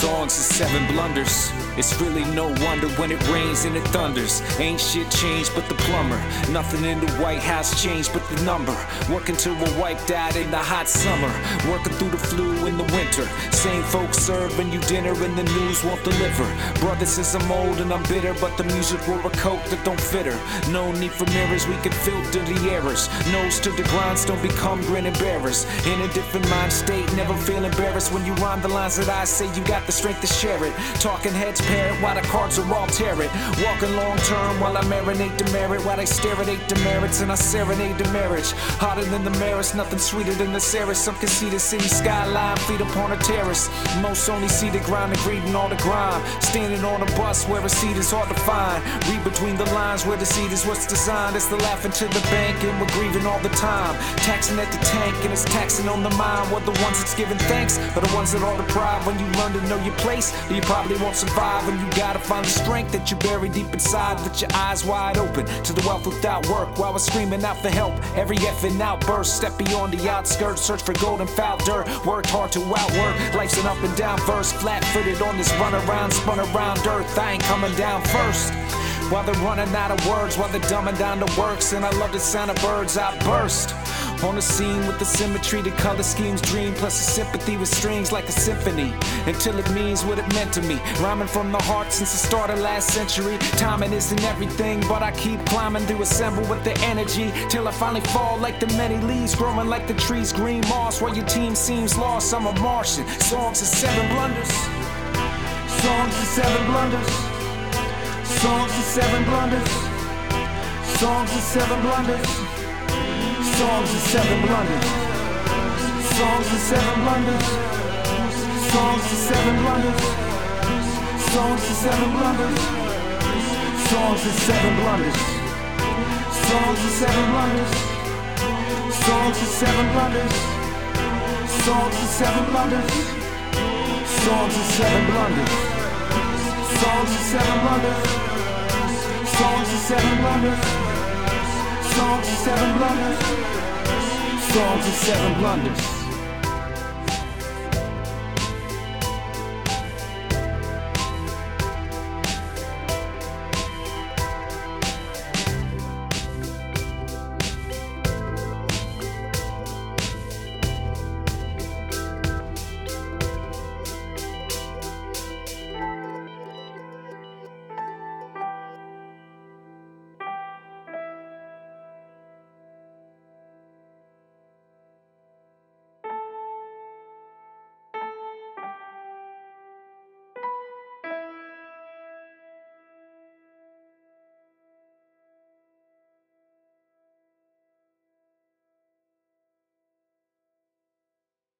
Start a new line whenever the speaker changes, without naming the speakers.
Songs and seven blunders. It's really no wonder when it rains and it thunders. Ain't shit changed but the plumber. Nothing in the White House changed but the number. Working till we're wiped out in the hot summer. Working through the flu in the winter. Same folks serving you dinner and the news won't deliver. Brother says I'm old and I'm bitter, but the music wore a coat that don't fit her. No need for mirrors, we can filter the errors. Nose to the grindstone, become grin and bearers. In a different mind state, never feel embarrassed when you rhyme the lines that I say. You got the strength to share it. Talking heads pair it while the cards are all tear it. Walking long term while I marinate the merit. While they stare at eight demerits and I serenade the marriage. Hotter than the merits, nothing sweeter than the Sarah. Some can see the city skyline, feet upon a terrace. Most only see the grind and greeting all the grime. Standing on a bus where a seat is hard to find. Read between the lines where the seat is what's designed. It's the laughing to the bank and we're grieving all the time. Taxing at the tank and it's taxing on the mind. We're the ones that's giving thanks, or the ones that are deprived. When you learn to know your place, you probably won't survive. And you gotta find the strength that you bury deep inside. With your eyes wide open to the wealth without work. While we're screaming out for help, every effing outburst. Step beyond the outskirts, search for gold and foul dirt. Worked hard to outwork, life's an up and down verse. Flat-footed on this run around, spun around earth. I ain't coming down first. While they're running out of words, while they're dumbing down the works. And I love the sound of birds, I burst on the scene with the symmetry, the color schemes dream, plus the sympathy with strings like a symphony, until it means what it meant to me. Rhyming from the heart since the start of last century. Timing isn't everything, but I keep climbing to assemble with the energy, till I finally fall like the many leaves, growing like the trees green moss. While your team seems lost, I'm a Martian. Songs and seven blunders. Songs and seven blunders. Songs and seven blunders. Songs and seven blunders. Songs and seven blunders. Songs and seven blunders. Songs and seven blunders. Songs and seven blunders. Songs and seven blunders. Songs and seven blunders. Songs and seven blunders. Songs and seven blunders. Songs and seven blunders. Songs and seven blunders. Songs and seven blunders. Songs and seven blunders. Songs and seven blunders.